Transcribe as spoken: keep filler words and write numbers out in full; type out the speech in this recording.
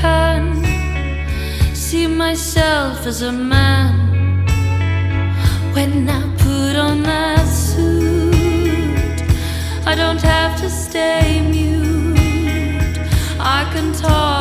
can see myself as a man when I put on that suit. I don't have to stay mute, I can talk